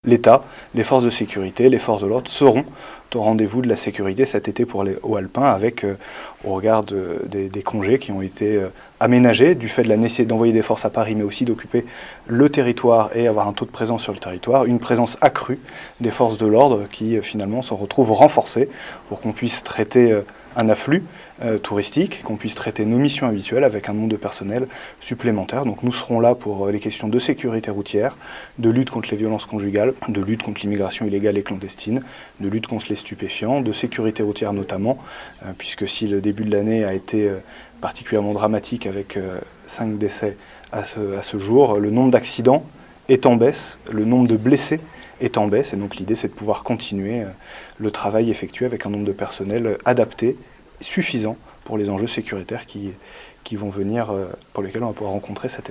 L'État, les forces de sécurité, les forces de l'ordre seront au rendez-vous de la sécurité cet été pour les Hauts-Alpins avec, au regard des congés qui ont été aménagés du fait de la nécessité d'envoyer des forces à Paris mais aussi d'occuper le territoire et avoir un taux de présence sur le territoire, une présence accrue des forces de l'ordre qui finalement se retrouvent renforcées pour qu'on puisse traiter un afflux touristique, qu'on puisse traiter nos missions habituelles avec un nombre de personnel supplémentaire. Donc nous serons là pour les questions de sécurité routière, de lutte contre les violences conjugales, de lutte contre l'immigration illégale et clandestine, de lutte contre les stupéfiants, de sécurité routière notamment, puisque si le début de l'année a été particulièrement dramatique avec 5 décès à ce jour, le nombre d'accidents est en baisse, le nombre de blessés est en baisse, et donc l'idée c'est de pouvoir continuer le travail effectué avec un nombre de personnel adapté, suffisant pour les enjeux sécuritaires qui vont venir, pour lesquels on va pouvoir rencontrer cet été.